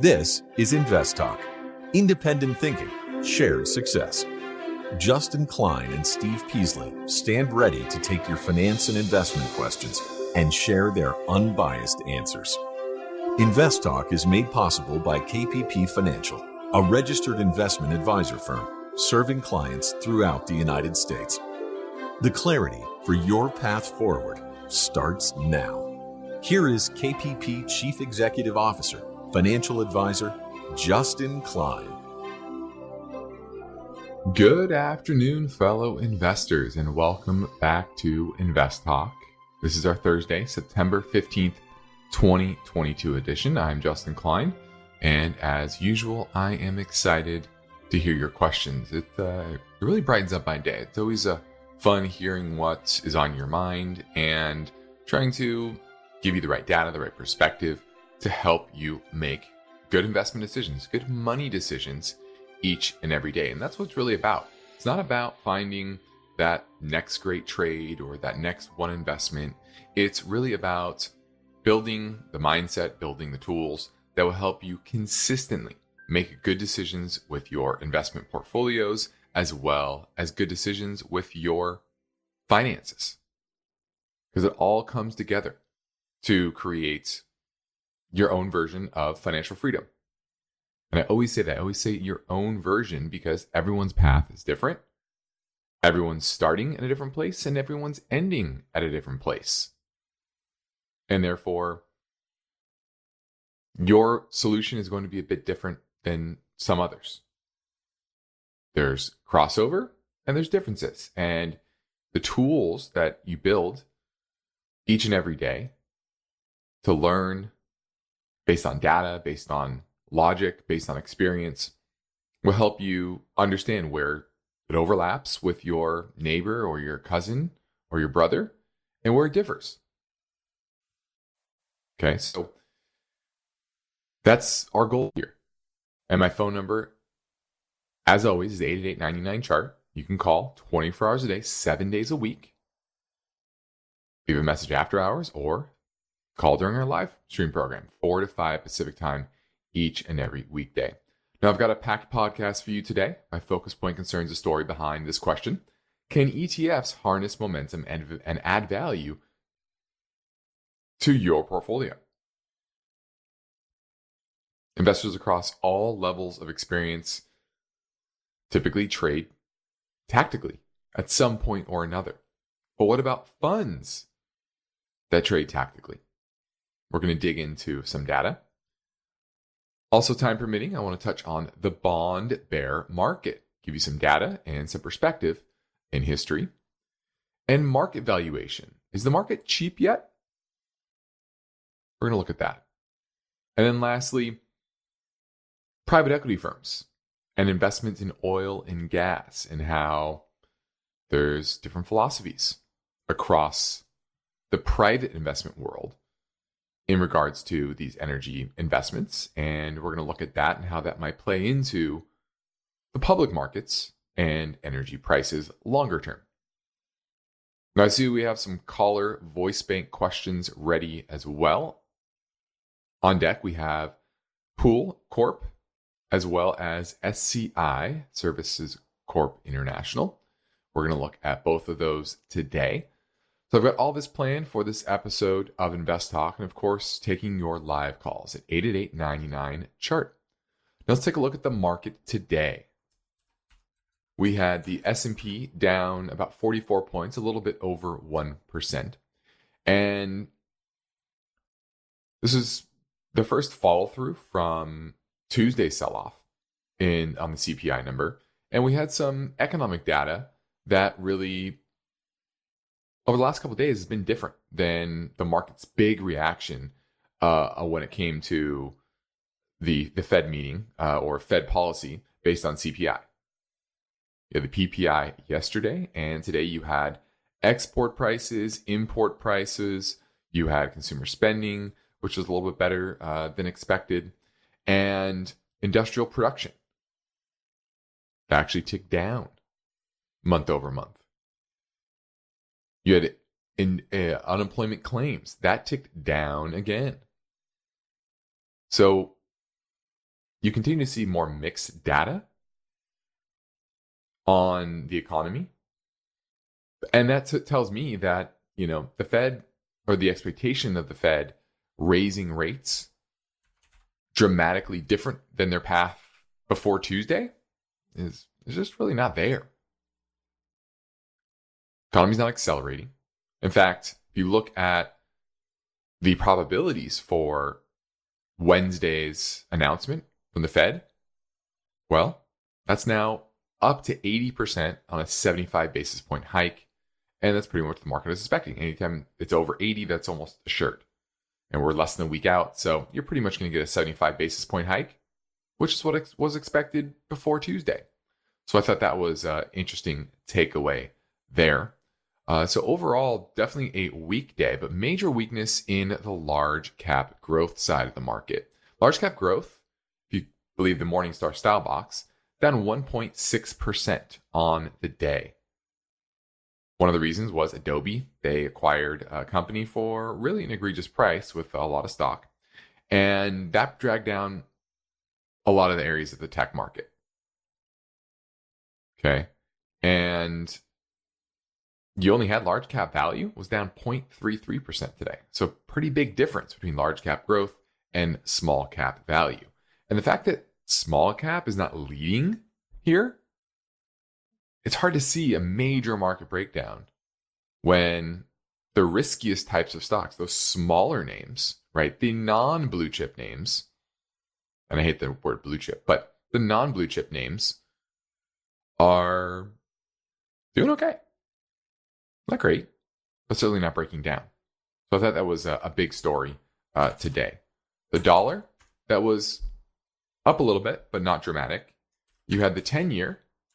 This is Invest Talk. Independent thinking, shared success. Justin Klein and Steve Peasley stand ready to take your finance and investment questions and share their unbiased answers. Invest Talk is made possible by KPP Financial, a registered investment advisor firm serving clients throughout the United States. The clarity for your path forward starts now. Here is KPP Chief Executive Officer, Financial Advisor, Justin Klein. Good afternoon, fellow investors, and welcome back to Invest Talk. This is our Thursday, September 15th, 2022 edition. I'm Justin Klein, and as usual, I am excited to hear your questions. It really brightens up my day. It's always fun hearing what is on your mind and trying to give you the right data, the right perspective to help you make good investment decisions, good money decisions each and every day. And that's what it's really about. It's not about finding that next great trade or that next one investment. It's really about building the mindset, building the tools that will help you consistently make good decisions with your investment portfolios, as well as good decisions with your finances. Because it all comes together to create your own version of financial freedom. And I always say that. I always say your own version because everyone's path is different. Everyone's starting in a different place and everyone's ending at a different place. And therefore, your solution is going to be a bit different than some others. There's crossover and there's differences. And the tools that you build each and every day to learn based on data, based on logic, based on experience, will help you understand where it overlaps with your neighbor or your cousin or your brother and where it differs. Okay, so that's our goal here. And my phone number, as always, is 888-99-CHART. You can call 24 hours a day, 7 days a week. Leave a message after hours or call during our live stream program, 4 to 5 Pacific time each and every weekday. Now, I've got a packed podcast for you today. My focus point concerns the story behind this question. Can ETFs harness momentum and add value to your portfolio? Investors across all levels of experience typically trade tactically at some point or another. But what about funds that trade tactically? We're going to dig into some data. Also, time permitting, I want to touch on the bond bear market, give you some data and some perspective in history. And market valuation. Is the market cheap yet? We're going to look at that. And then lastly, private equity firms and investments in oil and gas and how there's different philosophies across the private investment world in regards to these energy investments. And we're going to look at that and how that might play into the public markets and energy prices longer term. Now, I see we have some caller voice bank questions ready as well. On deck, we have Pool Corp, as well as SCI, Services Corp International. We're going to look at both of those today. So I've got all this planned for this episode of Invest Talk, and of course, taking your live calls at 888-99-CHART. Now let's take a look at the market today. We had the S&P down about 44 points, a little bit over 1%. And this is the first follow-through from Tuesday's sell-off on the CPI number. And we had some economic data that really, over the last couple of days, has been different than the market's big reaction when it came to the Fed meeting or Fed policy based on CPI. You had the PPI yesterday, and today you had export prices, import prices, you had consumer spending, which was a little bit better than expected, and industrial production. That actually ticked down month over month. You had unemployment claims. That ticked down again. So you continue to see more mixed data on the economy. And that tells me that, the Fed, or the expectation of the Fed raising rates dramatically different than their path before Tuesday is just really not there. Economy's not accelerating. In fact, if you look at the probabilities for Wednesday's announcement from the Fed, well, that's now up to 80% on a 75 basis point hike. And that's pretty much what the market is expecting. Anytime it's over 80, that's almost assured. And we're less than a week out. So you're pretty much going to get a 75 basis point hike, which is what was expected before Tuesday. So I thought that was an interesting takeaway there. So overall, definitely a weak day, but major weakness in the large cap growth side of the market. Large cap growth, if you believe the Morningstar Style Box, down 1.6% on the day. One of the reasons was Adobe. They acquired a company for really an egregious price with a lot of stock. And that dragged down a lot of the areas of the tech market. Okay. And you only had large cap value was down 0.33% today. So pretty big difference between large cap growth and small cap value. And the fact that small cap is not leading here, it's hard to see a major market breakdown when the riskiest types of stocks, those smaller names, right? The non-blue chip names, and I hate the word blue chip, but the non-blue chip names are doing okay. Not great, but certainly not breaking down. So I thought that was a big story today. The dollar, that was up a little bit, but not dramatic. You had the 10-year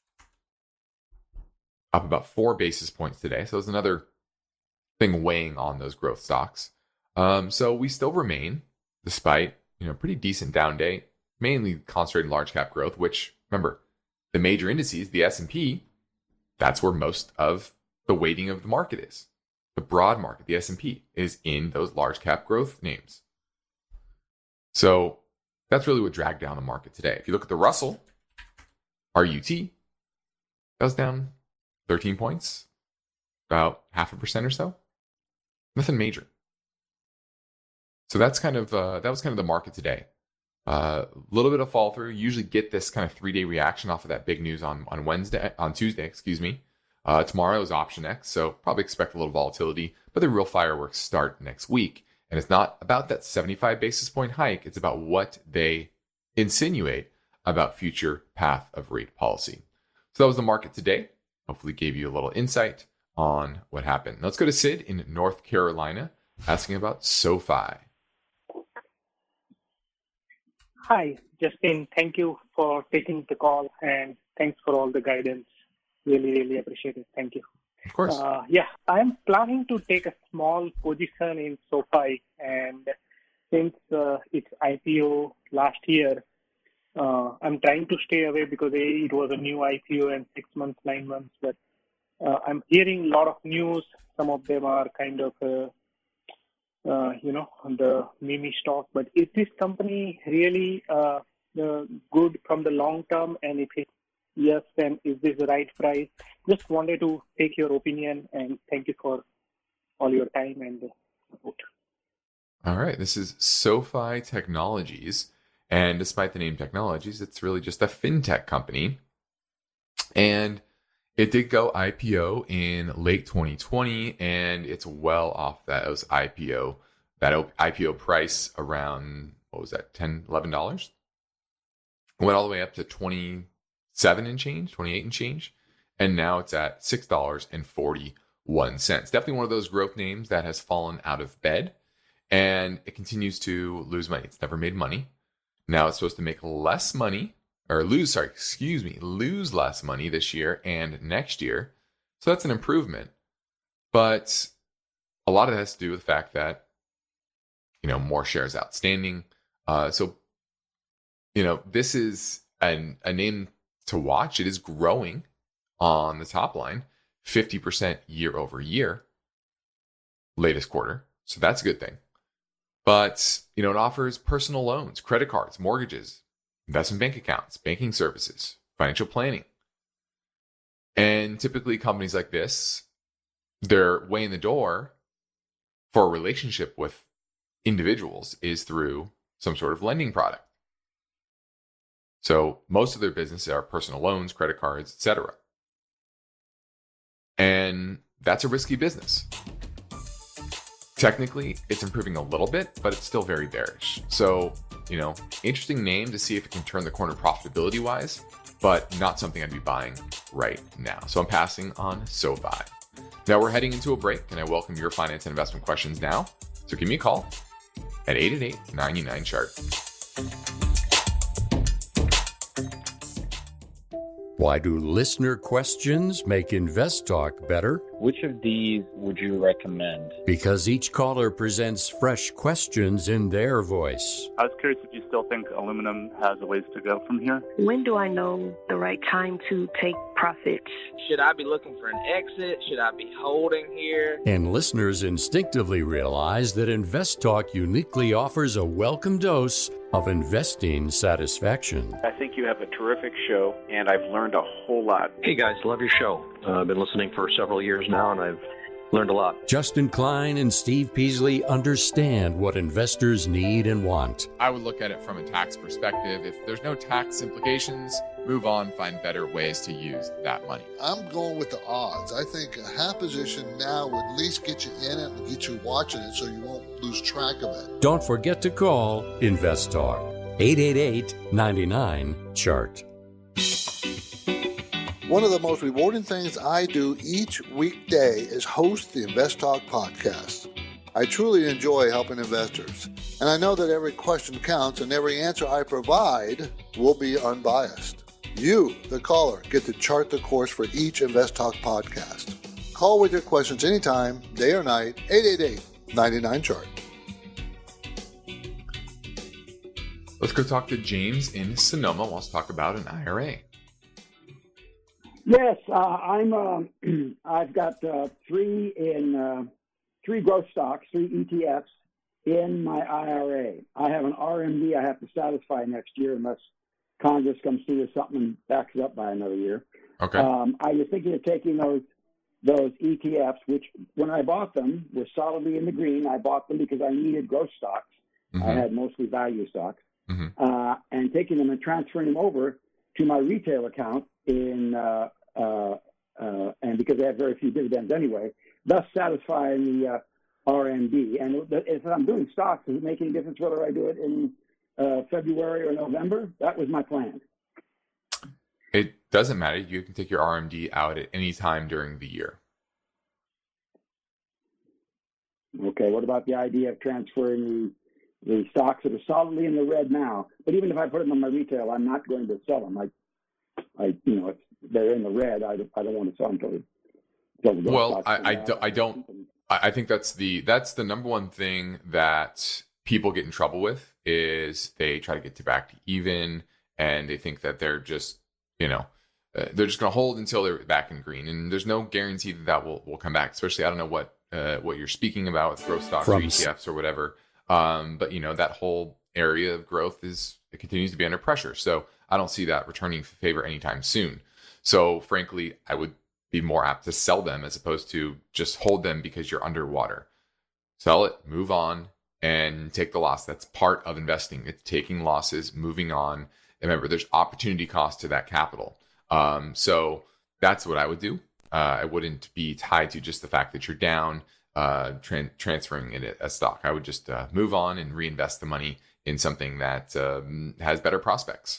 up about 4 basis points today. So it's another thing weighing on those growth stocks. So we still remain, despite pretty decent down day, mainly concentrated in large cap growth, which, remember, the major indices, the S&P, that's where most of the weighting of the market is. The broad market, the S&P, is in those large cap growth names. So that's really what dragged down the market today. If you look at the Russell, RUT, that was down 13 points, about 0.5% or so. Nothing major. So that's that was kind of the market today. A little bit of fall through. Usually get this kind of 3-day reaction off of that big news on Tuesday. Tomorrow is OptionX, so probably expect a little volatility, but the real fireworks start next week. And it's not about that 75 basis point hike. It's about what they insinuate about future path of rate policy. So that was the market today. Hopefully gave you a little insight on what happened. Now let's go to Sid in North Carolina asking about SoFi. Hi, Justin. Thank you for taking the call and thanks for all the guidance. Really, really appreciate it. Thank you. Of course. I'm planning to take a small position in SoFi, and since its IPO last year, I'm trying to stay away because it was a new IPO and 6 months, 9 months. But I'm hearing a lot of news. Some of them are kind of, the meme stock. But is this company really good from the long term? And if it's yes, then is this the right price? Just wanted to take your opinion, and thank you for all your time and support. All right. This is SoFi Technologies. And despite the name Technologies, it's really just a fintech company. And it did go IPO in late 2020, and it's well off that IPO price around, what was that, $10, $11? Went all the way up to 27 and change, 28 and change. And now it's at $6.41. Definitely one of those growth names that has fallen out of bed, and it continues to lose money. It's never made money. Now it's supposed to make less money, or lose less money this year and next year. So that's an improvement. But a lot of that has to do with the fact that, more shares outstanding. So this is a name to watch. It is growing on the top line, 50% year over year, latest quarter. So that's a good thing. But, it offers personal loans, credit cards, mortgages, investment bank accounts, banking services, financial planning. And typically companies like this, their way in the door for a relationship with individuals is through some sort of lending product. So most of their businesses are personal loans, credit cards, etc. And that's a risky business. Technically, it's improving a little bit, but it's still very bearish. So, interesting name to see if it can turn the corner profitability-wise, but not something I'd be buying right now. So I'm passing on SoFi. Now we're heading into a break, and I welcome your finance and investment questions now. So give me a call at 888-99-CHART. Why do listener questions make InvestTalk better? Which of these would you recommend? Because each caller presents fresh questions in their voice. I was curious if you still think aluminum has a ways to go from here. When do I know the right time to take profits? Should I be looking for an exit? Should I be holding here? And listeners instinctively realize that InvestTalk uniquely offers a welcome dose of investing satisfaction. I think you have a terrific show, and I've learned a whole lot. Hey guys, love your show. I've been listening for several years now, and I've learned a lot. Justin Klein and Steve Peasley understand what investors need and want. I would look at it from a tax perspective. If there's no tax implications, move on, find better ways to use that money. I'm going with the odds. I think a half position now would at least get you in it and get you watching it so you won't lose track of it. Don't forget to call InvestTalk. 888-99-CHART. One of the most rewarding things I do each weekday is host the InvestTalk podcast. I truly enjoy helping investors, and I know that every question counts and every answer I provide will be unbiased. You, the caller, get to chart the course for each InvestTalk podcast. Call with your questions anytime, day or night, 888-99-CHART. Let's go talk to James in Sonoma. Let's talk about an IRA. Yes, I've got three growth stocks, 3 ETFs in my IRA. I have an RMD I have to satisfy next year unless Congress comes through with something and backs it up by another year. Okay. I was thinking of taking those ETFs, which when I bought them were solidly in the green. I bought them because I needed growth stocks. Mm-hmm. I had mostly value stocks, Mm-hmm. and taking them and transferring them over to my retail account and because they have very few dividends anyway, thus satisfying the RMD. And if I'm doing stocks, does it make any difference whether I do it in February or November? That was my plan. It doesn't matter. You can take your RMD out at any time during the year. Okay, what about the idea of transferring the stocks that are solidly in the red now? But even if I put them on my retail, I'm not going to sell them. If they're in the red, I don't want to sell them until well, I think that's the number one thing that people get in trouble with is they try to get back to even, and they think that they're just they're just going to hold until they're back in green, and there's no guarantee that will come back. Especially, I don't know what you're speaking about with growth stocks or ETFs or whatever, but that whole area of growth it continues to be under pressure. So I don't see that returning favor anytime soon. So frankly, I would be more apt to sell them as opposed to just hold them because you're underwater. Sell it, move on, and take the loss. That's part of investing. It's taking losses, moving on. And remember, there's opportunity cost to that capital. So that's what I would do. I wouldn't be tied to just the fact that you're down, transferring it as stock. I would just move on and reinvest the money in something that has better prospects.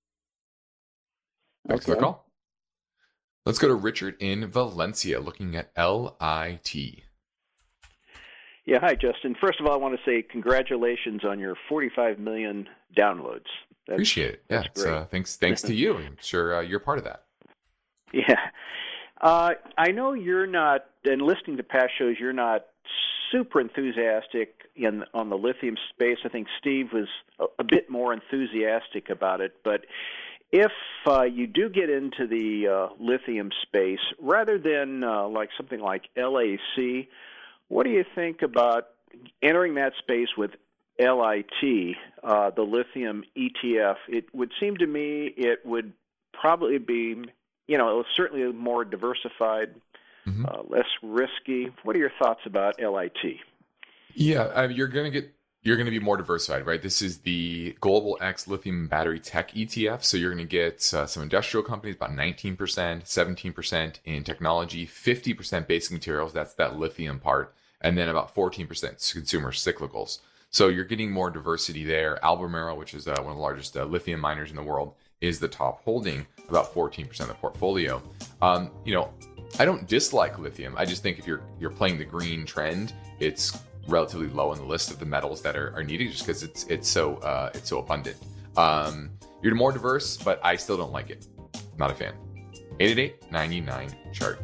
Thanks for the call. Let's go to Richard in Valencia, looking at LIT. Yeah, hi, Justin. First of all, I want to say congratulations on your 45 million downloads. Appreciate it. Yeah, thanks to you. I'm sure you're part of that. Yeah. I know you're not, and listening to past shows, you're not super enthusiastic on the lithium space. I think Steve was a bit more enthusiastic about it, but if you do get into the lithium space, rather than like something like LAC, what do you think about entering that space with LIT, the lithium ETF, it would seem to me it would probably be, it was certainly more diversified, less risky. What are your thoughts about LIT? Yeah, you're going to be more diversified, right? This is the Global X Lithium Battery Tech ETF. So you're going to get some industrial companies, about 19%, 17% in technology, 50% basic materials, that's that lithium part, and then about 14% consumer cyclicals. So you're getting more diversity there. Albemarle, which is one of the largest lithium miners in the world, is the top holding, about 14% of the portfolio. I don't dislike lithium. I just think if you're playing the green trend, it's relatively low on the list of the metals that are needed, just because it's so abundant. You're more diverse, but I still don't like it. Not a fan. 888-99-CHART.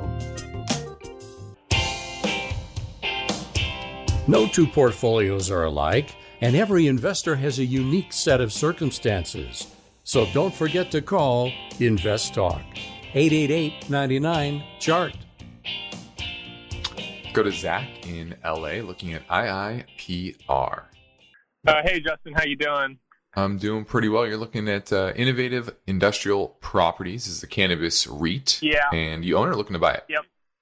No two portfolios are alike, and every investor has a unique set of circumstances. So don't forget to call Invest Talk. 888-99-CHART. Go to Zach in LA looking at IIPR. Hey, Justin, how you doing? I'm doing pretty well. You're looking at Innovative Industrial Properties. This is a cannabis REIT. Yeah. And you own it or looking to buy it? Yep.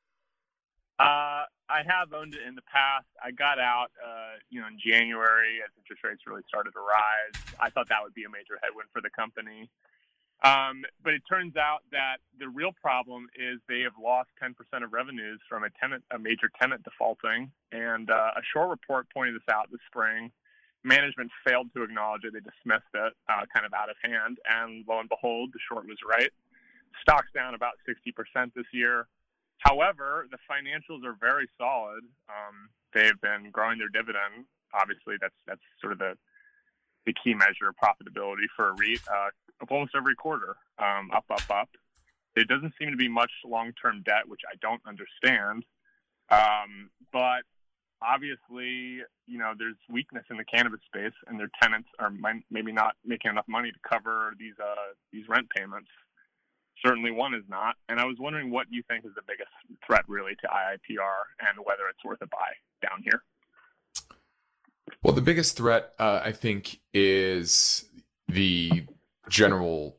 I have owned it in the past. I got out, in January as interest rates really started to rise. I thought that would be a major headwind for the company. But it turns out that the real problem is they have lost 10% of revenues from a major tenant defaulting. And a short report pointed this out this spring. Management failed to acknowledge it. They dismissed it kind of out of hand. And lo and behold, the short was right. Stock's down about 60% this year. However, the financials are very solid. They've been growing their dividend. Obviously, that's sort of the key measure of profitability for a REIT of almost every quarter, up. There doesn't seem to be much long-term debt, which I don't understand. But obviously, there's weakness in the cannabis space, and their tenants are maybe not making enough money to cover these rent payments. Certainly one is not. And I was wondering what you think is the biggest threat really to IIPR and whether it's worth a buy down here. Well, the biggest threat, I think, is the general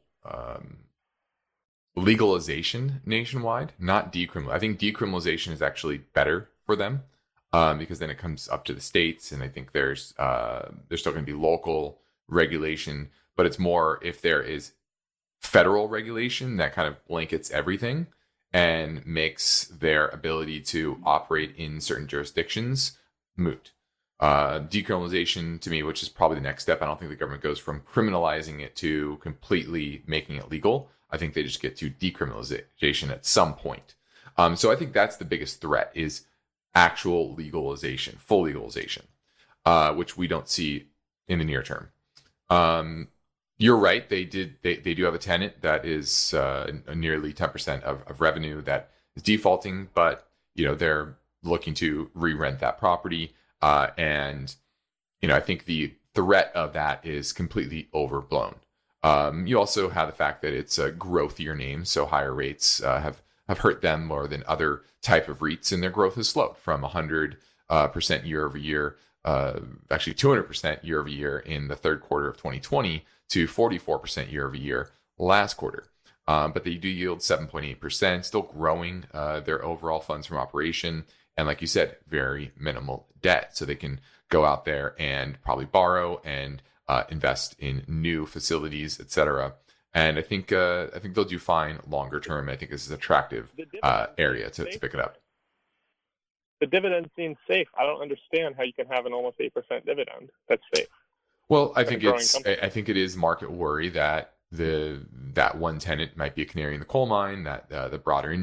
legalization nationwide, not decriminalization. I think decriminalization is actually better for them because then it comes up to the states, and I think there's still going to be local regulation, but it's more if there is federal regulation that kind of blankets everything and makes their ability to operate in certain jurisdictions moot. Decriminalization, to me, which is probably the next step. I don't think the government goes from criminalizing it to completely making it legal. I think they just get to decriminalization at some point. So I think that's the biggest threat is actual legalization, full legalization, which we don't see in the near term. You're right. They do have a tenant that is nearly 10% of revenue that is defaulting, but they're looking to re-rent that property. And I think the threat of that is completely overblown. You also have the fact that it's a growthier name, so higher rates have hurt them more than other type of REITs, and their growth has slowed from 100% year over year, actually 200% year over year in the third quarter of 2020 to 44% year over year last quarter. But they do yield 7.8%, still growing their overall funds from operation. And like you said, very minimal debt. So they can go out there and probably borrow and invest in new facilities, et cetera. And I think they'll do fine longer term. I think this is an attractive area to pick it up. The dividend seems safe. I don't understand how you can have an almost 8% dividend. That's safe. Well, I think it is market worry that that one tenant might be a canary in the coal mine, that the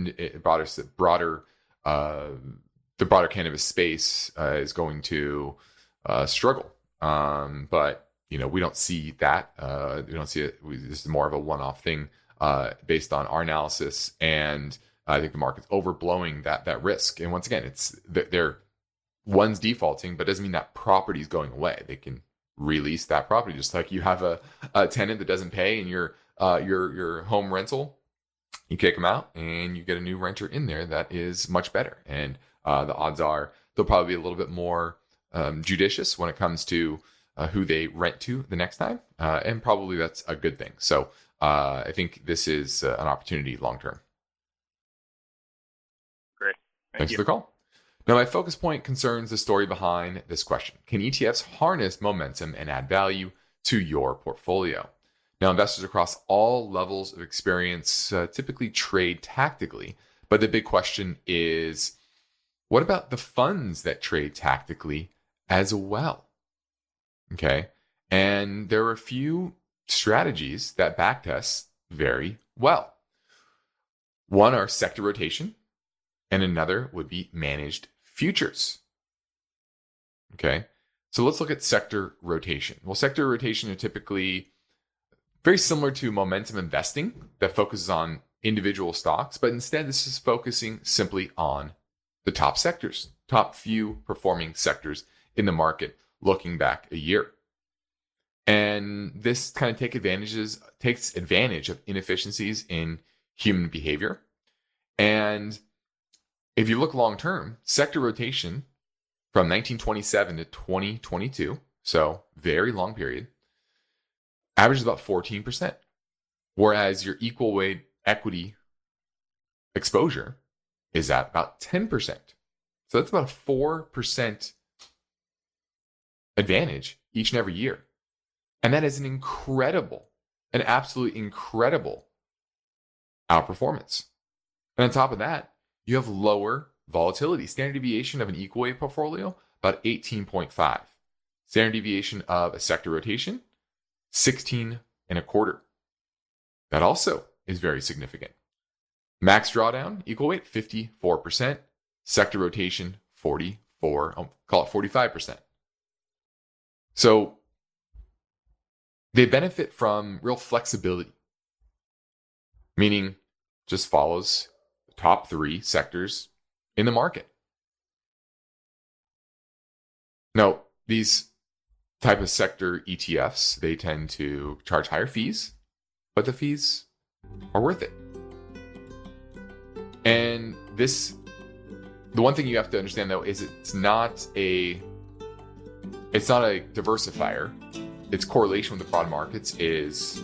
broader cannabis space is going to struggle. But we don't see that. We don't see it. This is more of a one-off thing based on our analysis, and I think the market's overblowing that risk. And once again, one's defaulting, but it doesn't mean that property is going away. They can release that property, just like you have a tenant that doesn't pay in your home rental. You kick them out, and you get a new renter in there that is much better. And the odds are they'll probably be a little bit more judicious when it comes to who they rent to the next time. And probably that's a good thing. So I think this is an opportunity long-term. Great. Thanks for the call. Now, my focus point concerns the story behind this question. Can ETFs harness momentum and add value to your portfolio? Now, investors across all levels of experience typically trade tactically, but the big question is, what about the funds that trade tactically as well? Okay, and there are a few strategies that backtest very well. One are sector rotation, and another would be managed futures. Okay, so let's look at sector rotation. Well, sector rotation are typically very similar to momentum investing that focuses on individual stocks, but instead this is focusing simply on the top sectors, top few performing sectors in the market looking back a year. And this kind of takes advantage of inefficiencies in human behavior. And if you look long term, sector rotation from 1927 to 2022, so very long period, averages about 14%, whereas your equal weight equity exposure is at about 10%. So that's about a 4% advantage each and every year. And that is an absolutely incredible outperformance. And on top of that, you have lower volatility. Standard deviation of an equal weight portfolio, about 18.5. Standard deviation of a sector rotation, 16.25. That also is very significant. Max drawdown, equal weight, 54%. Sector rotation, 45%. So they benefit from real flexibility, meaning just follows the top 3 sectors in the market. Now, these type of sector ETFs, they tend to charge higher fees, but the fees are worth it. And the one thing you have to understand though is it's not a diversifier. Its correlation with the broad markets is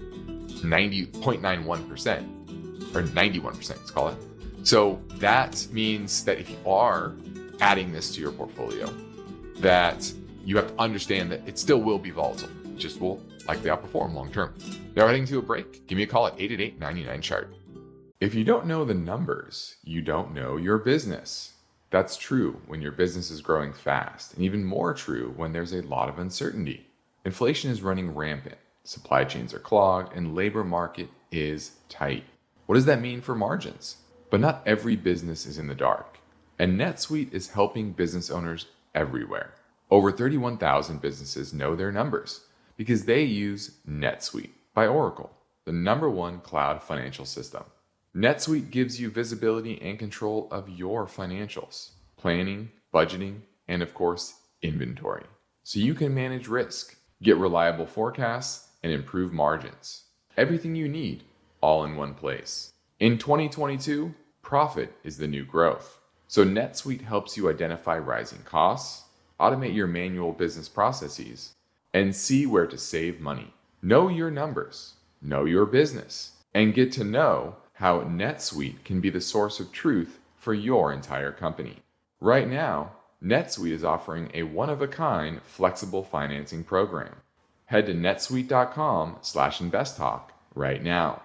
90.91%, or 91%, let's call it. So that means that if you are adding this to your portfolio, that you have to understand that it still will be volatile. It just will likely outperform long term. Now, heading to a break. Give me a call at 888-99-CHART. If you don't know the numbers, you don't know your business. That's true when your business is growing fast, and even more true when there's a lot of uncertainty. Inflation is running rampant, supply chains are clogged, and labor market is tight. What does that mean for margins? But not every business is in the dark, and NetSuite is helping business owners everywhere. Over 31,000 businesses know their numbers because they use NetSuite by Oracle, the #1 cloud financial system. NetSuite gives you visibility and control of your financials, planning, budgeting, and of course, inventory. So you can manage risk, get reliable forecasts, and improve margins. Everything you need, all in one place. In 2022, profit is the new growth. So NetSuite helps you identify rising costs, automate your manual business processes, and see where to save money. Know your numbers, know your business, and get to know how NetSuite can be the source of truth for your entire company. Right now, NetSuite is offering a one-of-a-kind flexible financing program. Head to netsuite.com/investtalk right now.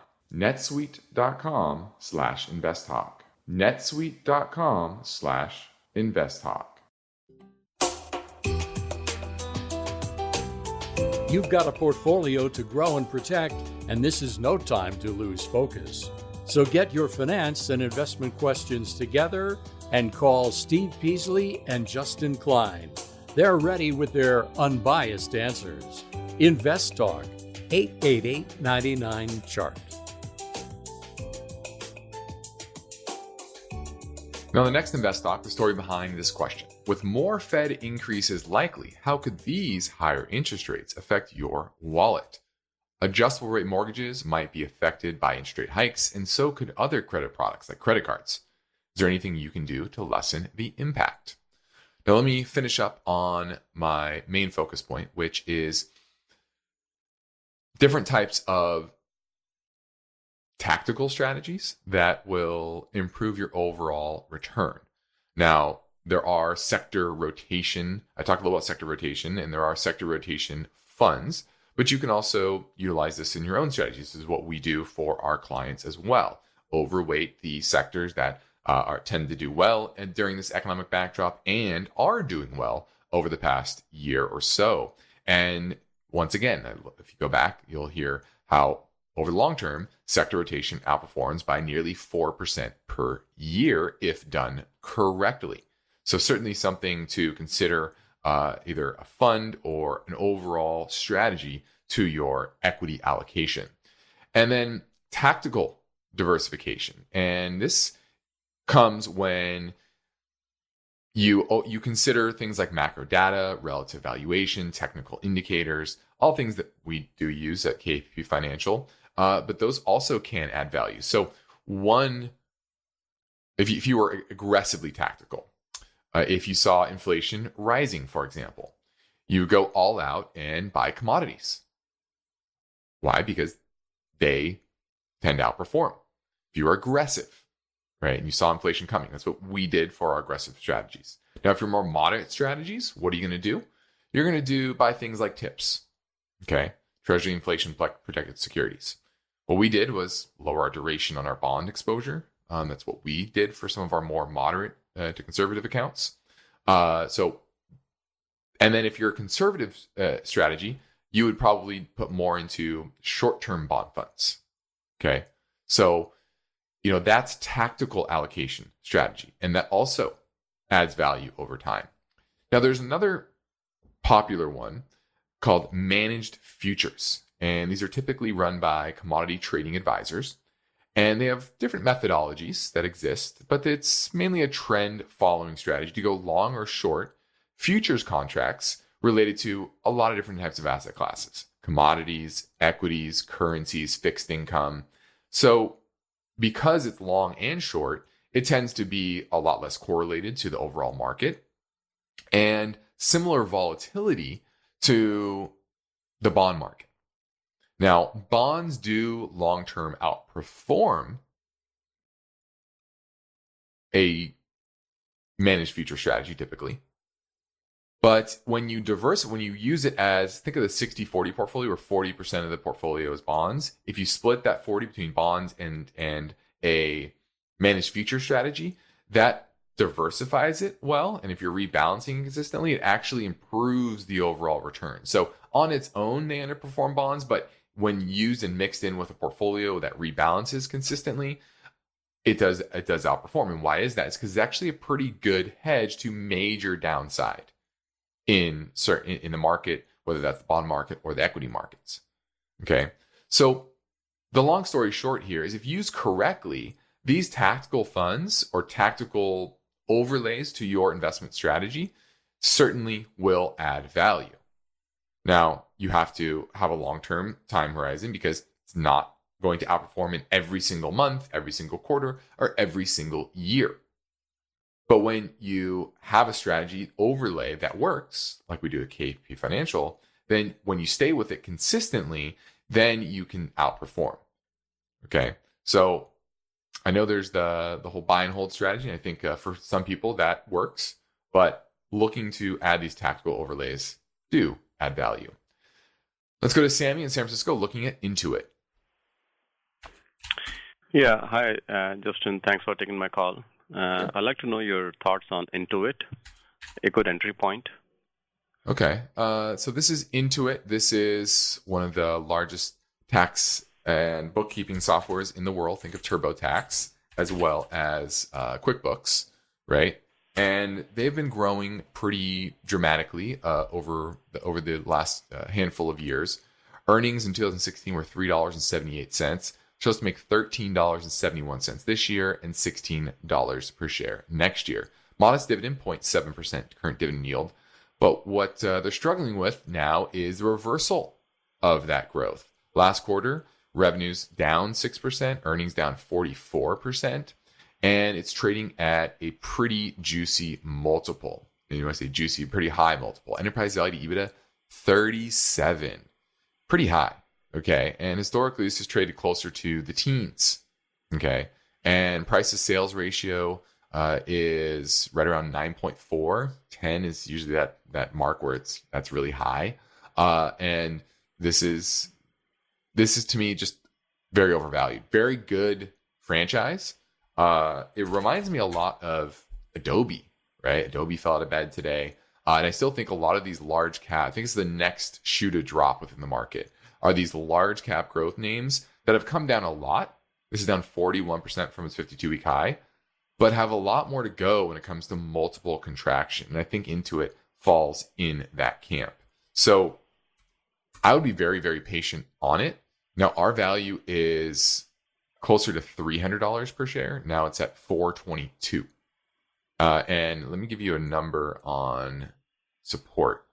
netsuite.com/investtalk. netsuite.com/investtalk. You've got a portfolio to grow and protect, and this is no time to lose focus. So get your finance and investment questions together and call Steve Peasley and Justin Klein. They're ready with their unbiased answers. Invest Talk, 888-99-CHART. Now, the next Invest Talk, the story behind this question. With more Fed increases likely, how could these higher interest rates affect your wallet? Adjustable rate mortgages might be affected by interest rate hikes, and so could other credit products like credit cards. Is there anything you can do to lessen the impact? Now, let me finish up on my main focus point, which is different types of tactical strategies that will improve your overall return. Now, there are sector rotation. I talked a little about sector rotation, and there are sector rotation funds, but you can also utilize this in your own strategies. This is what we do for our clients as well. Overweight the sectors that tend to do well and during this economic backdrop and are doing well over the past year or so. And once again, if you go back, you'll hear how over the long term, sector rotation outperforms by nearly 4% per year if done correctly. So certainly something to consider, either a fund or an overall strategy to your equity allocation. And then tactical diversification. And this comes when you consider things like macro data, relative valuation, technical indicators, all things that we do use at KPP Financial. But those also can add value. So if you were aggressively tactical, if you saw inflation rising, for example, you go all out and buy commodities. Why? Because they tend to outperform. If you are aggressive, right, and you saw inflation coming, that's what we did for our aggressive strategies. Now, if you're more moderate strategies, what are you going to do? You're going to buy things like TIPS, okay, Treasury Inflation Protected Securities. What we did was lower our duration on our bond exposure. That's what we did for some of our more moderate to conservative accounts. And then if you're a conservative strategy, you would probably put more into short-term bond funds. Okay. So, that's tactical allocation strategy. And that also adds value over time. Now, there's another popular one called managed futures. And these are typically run by commodity trading advisors. And they have different methodologies that exist, but it's mainly a trend following strategy to go long or short futures contracts related to a lot of different types of asset classes, commodities, equities, currencies, fixed income. So because it's long and short, it tends to be a lot less correlated to the overall market and similar volatility to the bond market. Now, bonds do long-term outperform a managed future strategy typically. But when you use it as, think of the 60-40 portfolio where 40% of the portfolio is bonds. If you split that 40 between bonds and a managed future strategy, that diversifies it well. And if you're rebalancing consistently, it actually improves the overall return. So on its own, they underperform bonds, but when used and mixed in with a portfolio that rebalances consistently, it does outperform. And why is that? It's because it's actually a pretty good hedge to major downside in the market, whether that's the bond market or the equity markets. Okay. So the long story short here is if used correctly, these tactical funds or tactical overlays to your investment strategy certainly will add value. Now, you have to have a long-term time horizon because it's not going to outperform in every single month, every single quarter, or every single year. But when you have a strategy overlay that works, like we do at KPP Financial, then when you stay with it consistently, then you can outperform. Okay, so I know there's the whole buy and hold strategy. I think for some people that works, but looking to add these tactical overlays do add value. Let's go to Sammy in San Francisco looking at Intuit. Yeah, hi, Justin. Thanks for taking my call. I'd like to know your thoughts on Intuit, a good entry point. Okay, so this is Intuit. This is one of the largest tax and bookkeeping softwares in the world. Think of TurboTax as well as QuickBooks, right? And they've been growing pretty dramatically over the last handful of years. Earnings in 2016 were $3.78. Chose to make $13.71 this year and $16 per share next year. Modest dividend, 0.7% current dividend yield. But what they're struggling with now is the reversal of that growth. Last quarter, revenues down 6%, earnings down 44%, and it's trading at a pretty juicy multiple. you want to say juicy, pretty high multiple. Enterprise value to EBITDA, 37. Pretty high, okay? And historically, this is traded closer to the teens, okay? And price to sales ratio is right around 9.4. 10 is usually that mark where that's really high. And this is to me just very overvalued. Very good franchise. It reminds me a lot of Adobe, right? Adobe fell out of bed today. And I still think a lot of these large cap, I think it's the next shoe to drop within the market, are these large cap growth names that have come down a lot. This is down 41% from its 52-week high, but have a lot more to go when it comes to multiple contraction. And I think Intuit falls in that camp. So I would be very, very patient on it. Now, our value is closer to $300 per share. Now it's at $422. And let me give you a number on support.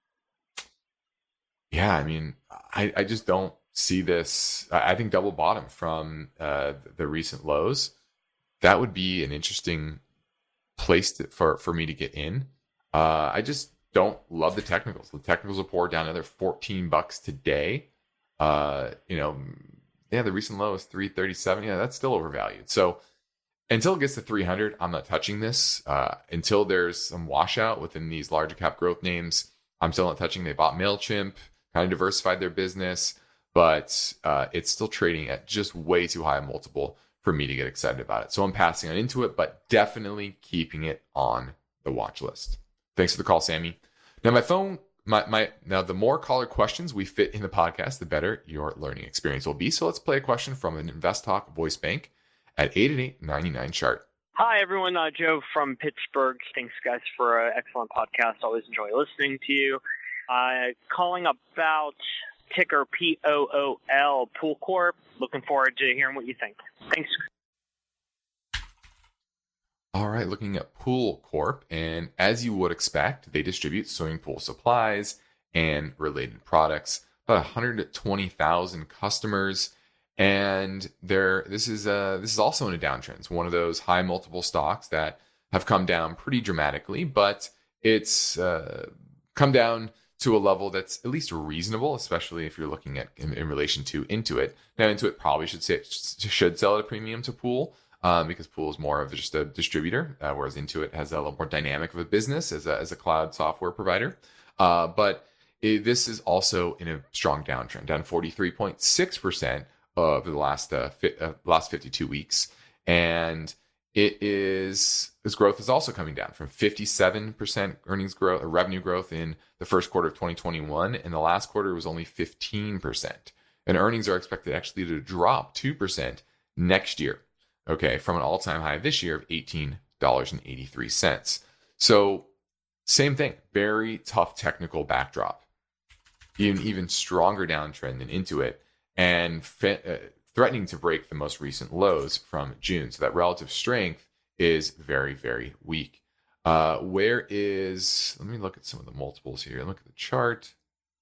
Yeah, I mean, I just don't see this. I think double bottom from the recent lows. That would be an interesting place for me to get in. I just don't love the technicals. The technicals are poor, down another $14 today. The recent low is 337. Yeah, that's still overvalued. So until it gets to 300, I'm not touching this. Until there's some washout within these larger cap growth names, I'm still not touching. They bought MailChimp, kind of diversified their business, but it's still trading at just way too high a multiple for me to get excited about it. So I'm passing on Intuit, but definitely keeping it on the watch list. Thanks for the call, Sammy. Now now the more caller questions we fit in the podcast, the better your learning experience will be. So let's play a question from an InvestTalk voice bank at 888-99-CHART. Hi, everyone. Joe from Pittsburgh. Thanks, guys, for an excellent podcast. Always enjoy listening to you. Calling about ticker POOL, Pool Corp. Looking forward to hearing what you think. Thanks. All right, looking at Pool Corp, and as you would expect, they distribute swimming pool supplies and related products. About 120,000 customers, and this is also in a downtrend. It's one of those high multiple stocks that have come down pretty dramatically, but it's come down to a level that's at least reasonable, especially if you're looking at in relation to Intuit. Now, Intuit probably should sell at a premium to Pool. Because Pool is more of just a distributor, whereas Intuit has a little more dynamic of a business as a cloud software provider. But this is also in a strong downtrend, down 43.6% over the last 52 weeks, and its growth is also coming down from 57% earnings growth or revenue growth in the first quarter of 2021, and the last quarter was only 15%. And earnings are expected actually to drop 2% next year. Okay, from an all-time high this year of $18.83. So same thing, very tough technical backdrop, even stronger downtrend than Intuit, and threatening to break the most recent lows from June. So that relative strength is very, very weak. Let me look at some of the multiples here. Look at the chart.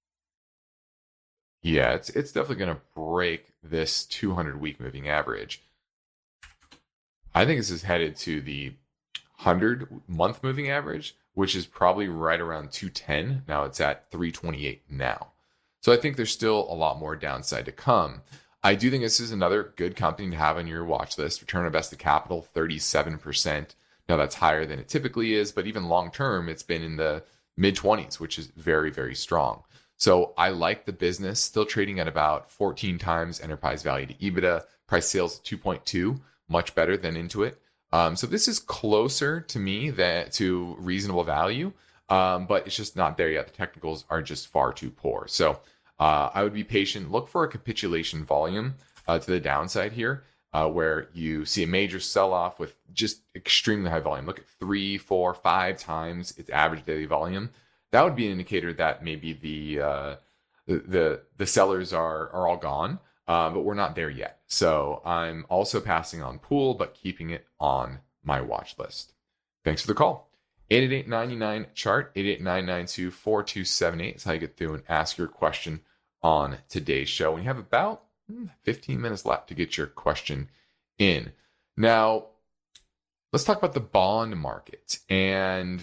Yeah, it's definitely going to break this 200-week moving average. I think this is headed to the 100-month moving average, which is probably right around 210. Now it's at 328 now. So I think there's still a lot more downside to come. I do think this is another good company to have on your watch list. Return on invested capital, 37%. Now that's higher than it typically is, but even long term, it's been in the mid-20s, which is very, very strong. So I like the business, still trading at about 14 times enterprise value to EBITDA, price sales 2.2. Much better than Intuit. So this is closer to me to reasonable value, but it's just not there yet. The technicals are just far too poor. So I would be patient. Look for a capitulation volume to the downside here, where you see a major sell-off with just extremely high volume. Look at 3, 4, 5 times its average daily volume. That would be an indicator that maybe the sellers are all gone. But we're not there yet. So I'm also passing on Pool, but keeping it on my watch list. Thanks for the call. 888-99-CHART, 888-992-4278 is how you get through and ask your question on today's show. We have about 15 minutes left to get your question in. Now, let's talk about the bond market. And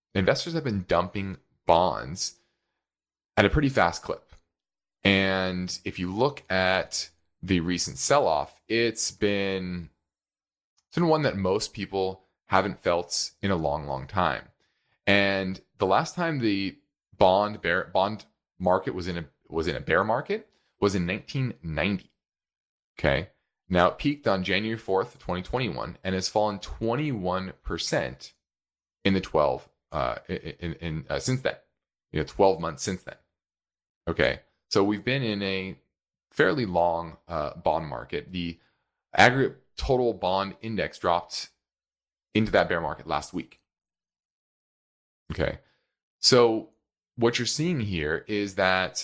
investors have been dumping bonds at a pretty fast clip. And if you look at the recent sell-off, it's been one that most people haven't felt in a long, long time. And the last time the bond market was in a bear market was in 1990. Okay. Now it peaked on January 4th, 2021, and has fallen 21% in the 12 since then. 12 months since then. Okay. So we've been in a fairly long bond market. The aggregate total bond index dropped into that bear market last week. Okay. So what you're seeing here is that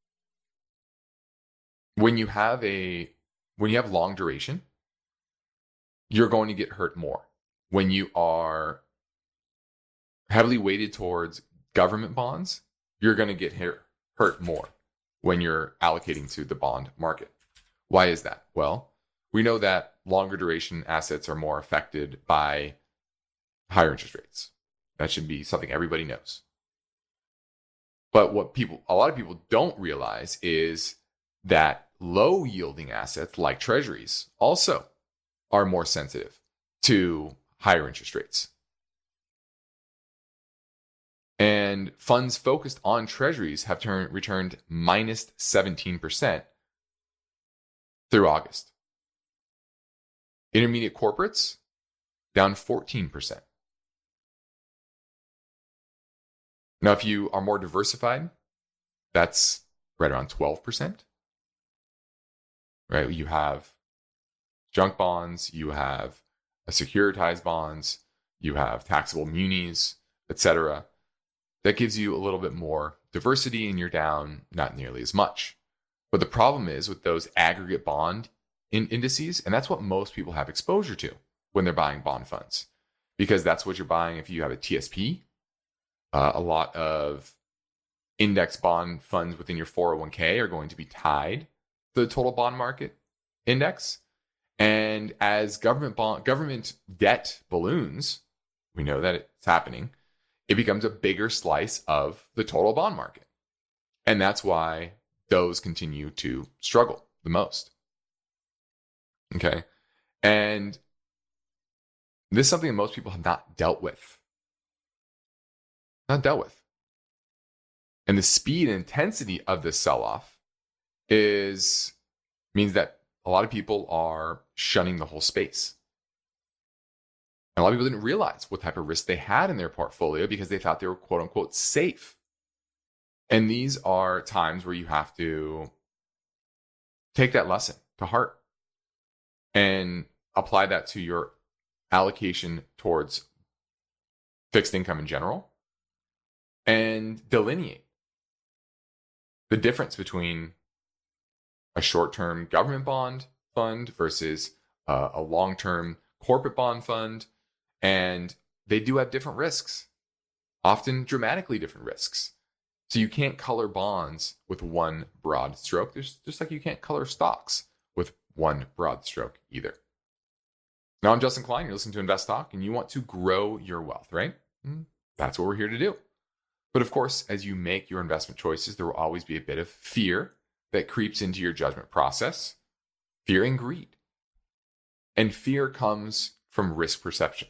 when you have long duration, you're going to get hurt more. When you are heavily weighted towards government bonds, you're going to get hurt more when you're allocating to the bond market. Why is that? Well, we know that longer duration assets are more affected by higher interest rates. That should be something everybody knows. But what a lot of people don't realize is that low yielding assets like treasuries also are more sensitive to higher interest rates. And funds focused on treasuries have returned minus 17% through August. Intermediate corporates down 14%. Now, if you are more diversified, that's right around 12%. Right? You have junk bonds, you have securitized bonds, you have taxable munis, etc. That gives you a little bit more diversity, and you're down not nearly as much. But the problem is with those aggregate bond indices, and that's what most people have exposure to when they're buying bond funds, because that's what you're buying if you have a TSP. A lot of index bond funds within your 401k are going to be tied to the total bond market index. And as government debt balloons, we know that it's happening, it becomes a bigger slice of the total bond market. And that's why those continue to struggle the most. Okay. And this is something that most people have not dealt with. And the speed and intensity of this sell-off means that a lot of people are shunning the whole space. And a lot of people didn't realize what type of risk they had in their portfolio because they thought they were quote unquote safe. And these are times where you have to take that lesson to heart and apply that to your allocation towards fixed income in general, and delineate the difference between a short-term government bond fund versus a long-term corporate bond fund. And they do have different risks, often dramatically different risks. So you can't color bonds with one broad stroke. There's just like you can't color stocks with one broad stroke either. Now, I'm Justin Klein. You're listening to Invest Talk, and you want to grow your wealth, right? That's what we're here to do. But of course, as you make your investment choices, there will always be a bit of fear that creeps into your judgment process, fear and greed. And fear comes from risk perception.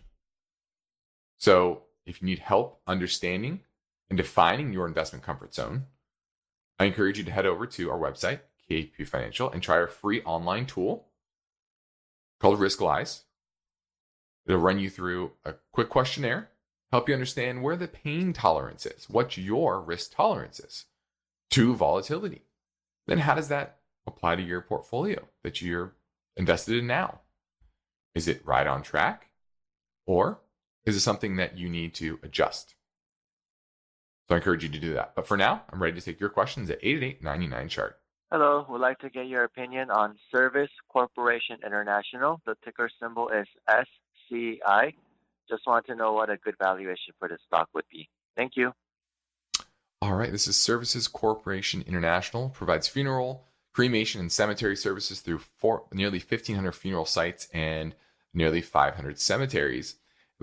So if you need help understanding and defining your investment comfort zone, I encourage you to head over to our website, KP Financial, and try our free online tool called Riskalyze. It'll run you through a quick questionnaire, help you understand where the pain tolerance is, what your risk tolerance is to volatility. Then how does that apply to your portfolio that you're invested in now? Is it right on track? Or is it something that you need to adjust? So I encourage you to do that. But for now, I'm ready to take your questions at 888-99-CHART. Hello, would like to get your opinion on Service Corporation International. The ticker symbol is SCI. Just want to know what a good valuation for this stock would be. Thank you. All right, this is Services Corporation International. Provides funeral, cremation, and cemetery services through nearly 1,500 funeral sites and nearly 500 cemeteries.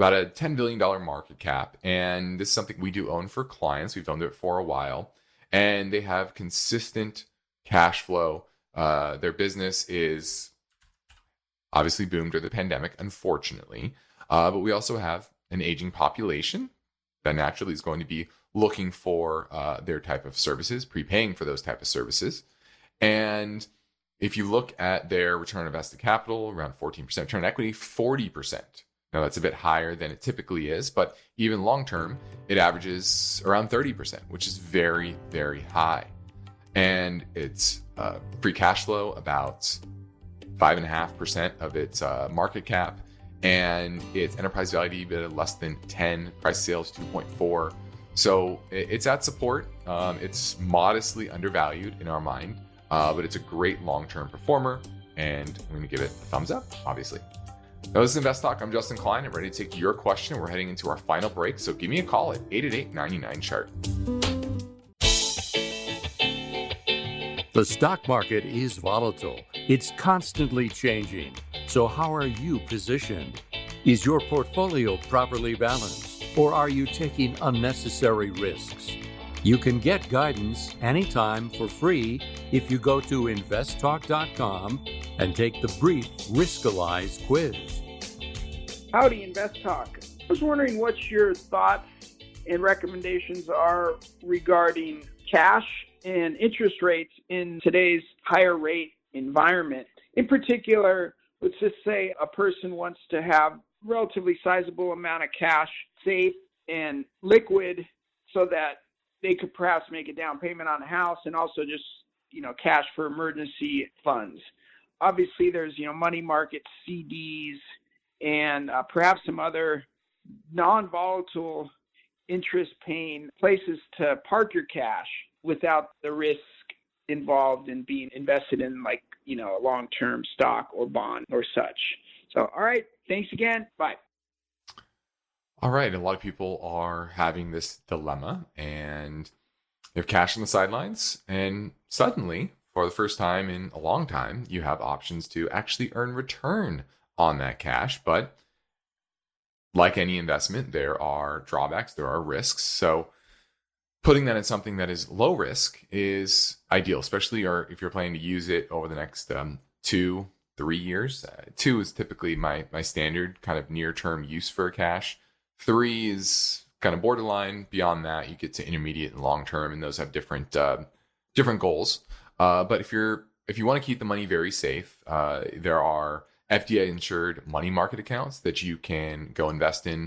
about a $10 billion market cap. And this is something we do own for clients. We've owned it for a while. And they have consistent cash flow. Their business is obviously boomed during the pandemic, unfortunately. But we also have an aging population that naturally is going to be looking for their type of services, prepaying for those type of services. And if you look at their return on invested capital, around 14%, return on equity, 40%. Now, that's a bit higher than it typically is, but even long-term, it averages around 30%, which is very, very high. And it's free cash flow, about 5.5% of its market cap, and its enterprise value EBITDA less than 10, price sales 2.4. So it's at support. It's modestly undervalued in our mind, but it's a great long-term performer, and I'm going to give it a thumbs up, obviously. Now, this is Invest Talk. I'm Justin Klein. I'm ready to take your question. We're heading into our final break, so give me a call at 888-99-CHART. The stock market is volatile. It's constantly changing. So how are you positioned? Is your portfolio properly balanced, or are you taking unnecessary risks? You can get guidance anytime for free if you go to investtalk.com and take the brief Riskalyze quiz. Howdy, Invest Talk. I was wondering what your thoughts and recommendations are regarding cash and interest rates in today's higher rate environment. In particular, let's just say a person wants to have relatively sizable amount of cash safe and liquid so that they could perhaps make a down payment on a house and also just, cash for emergency funds. Obviously, there's, money market CDs and perhaps some other non-volatile interest-paying places to park your cash without the risk involved in being invested in a long-term stock or bond or such. So, all right. Thanks again. Bye. All right. A lot of people are having this dilemma, and you have cash on the sidelines, and suddenly, for the first time in a long time, you have options to actually earn return on that cash. But like any investment, there are drawbacks, there are risks. So putting that in something that is low risk is ideal, especially if you're planning to use it over the next 2-3 years. 2 is typically my standard kind of near-term use for cash. 3 is kind of borderline. Beyond that, you get to intermediate and long-term, and those have different goals. But if you want to keep the money very safe, there are FDIC-insured money market accounts that you can go invest in.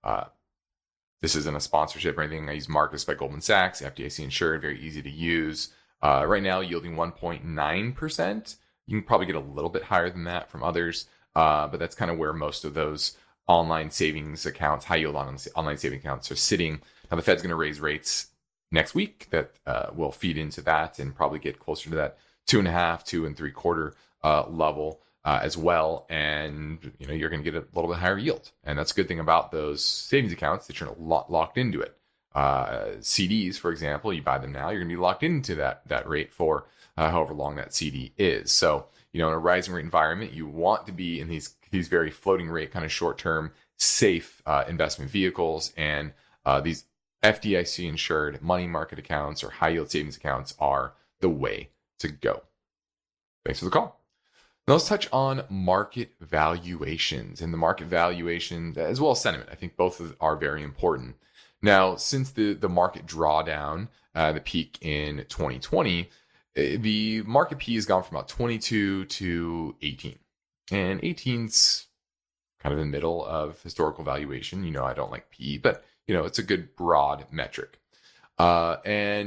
This isn't a sponsorship or anything. I use Marcus by Goldman Sachs, FDIC-insured, very easy to use. Right now, yielding 1.9%. You can probably get a little bit higher than that from others, but that's kind of where most of those online savings accounts, high yield online saving accounts are sitting. Now, the Fed's going to raise rates next week. That will feed into that and probably get closer to that 2.5, 2.75 level as well. And you're going to get a little bit higher yield, and that's a good thing about those savings accounts that you're locked into it. CDs, for example, you buy them now, you're going to be locked into that rate for however long that CD is. So in a rising rate environment, you want to be in these very floating rate kind of short-term safe investment vehicles, and these FDIC insured money market accounts or high yield savings accounts are the way to go. Thanks for the call. Now let's touch on market valuations and the market valuation as well as sentiment. I think both are very important. Now, since the market drawdown, the peak in 2020, the market P has gone from about 22 to 18. And 18's kind of in the middle of historical valuation. I don't like P, but it's a good broad metric. But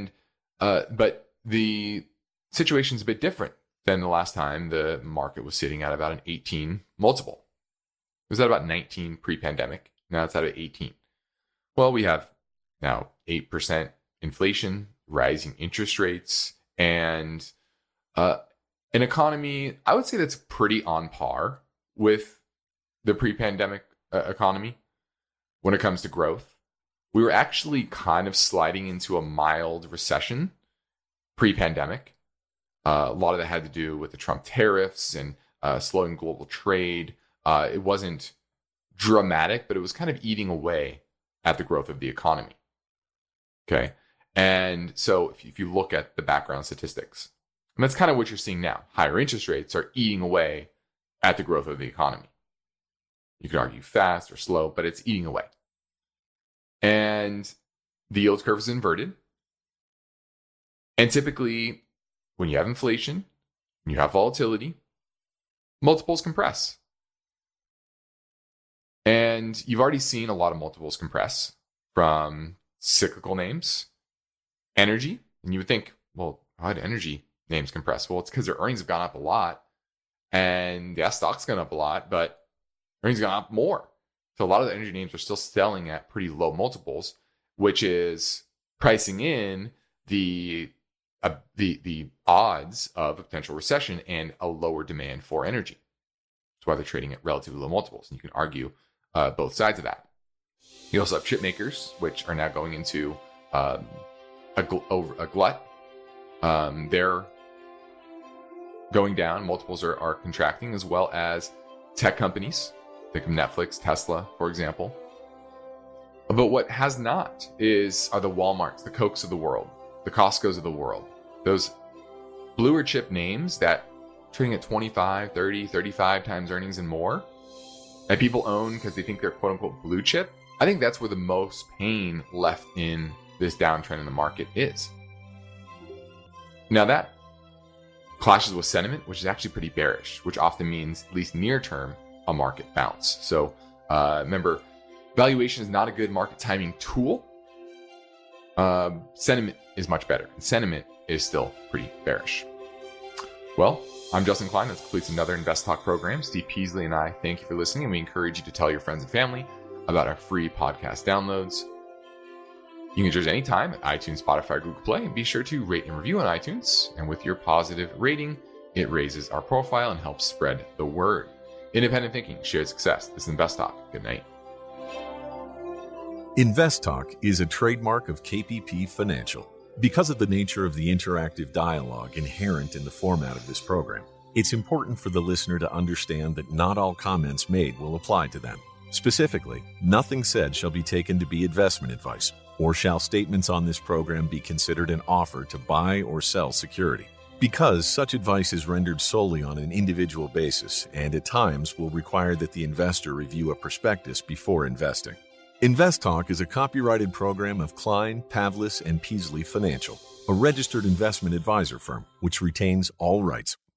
the situation's a bit different than the last time the market was sitting at about an 18 multiple. It was at about 19 pre-pandemic. Now it's at 18. Well, we have now 8% inflation, rising interest rates, and an economy, I would say, that's pretty on par with the pre-pandemic economy when it comes to growth. We were actually kind of sliding into a mild recession pre-pandemic. A lot of that had to do with the Trump tariffs and slowing global trade. It wasn't dramatic, but it was kind of eating away at the growth of the economy. Okay. And so if you look at the background statistics, and that's kind of what you're seeing now. Higher interest rates are eating away at the growth of the economy. You could argue fast or slow, but it's eating away. And the yield curve is inverted. And typically, when you have inflation, when you have volatility, multiples compress. And you've already seen a lot of multiples compress from cyclical names, energy. And you would think, well, how did energy names compress? Well, it's because their earnings have gone up a lot. And yeah, stock's gone up a lot, but earnings gone up more. So a lot of the energy names are still selling at pretty low multiples, which is pricing in the odds of a potential recession and a lower demand for energy. That's why they're trading at relatively low multiples. And you can argue both sides of that. You also have chip makers, which are now going into a glut. They're going down. Multiples are contracting, as well as tech companies. Think of Netflix, Tesla, for example. But what has not are the Walmarts, the Cokes of the world, the Costcos of the world. Those bluer chip names that trading at 25, 30, 35 times earnings and more, that people own because they think they're quote unquote blue chip. I think that's where the most pain left in this downtrend in the market is. Now that clashes with sentiment, which is actually pretty bearish, which often means, at least near term, a market bounce. So remember, valuation is not a good market timing tool. Sentiment is much better. And sentiment is still pretty bearish. Well, I'm Justin Klein. That completes another Invest Talk program. Steve Peasley and I thank you for listening, and we encourage you to tell your friends and family about our free podcast downloads. You can join us anytime at iTunes, Spotify, Google Play, and be sure to rate and review on iTunes. And with your positive rating, it raises our profile and helps spread the word. Independent thinking, shared success. This is Invest Talk. Good night. Invest Talk is a trademark of KPP Financial. Because of the nature of the interactive dialogue inherent in the format of this program, it's important for the listener to understand that not all comments made will apply to them. Specifically, nothing said shall be taken to be investment advice, or shall statements on this program be considered an offer to buy or sell security. Because such advice is rendered solely on an individual basis and at times will require that the investor review a prospectus before investing. Invest Talk is a copyrighted program of Klein, Pavlis, and Peasley Financial, a registered investment advisor firm which retains all rights.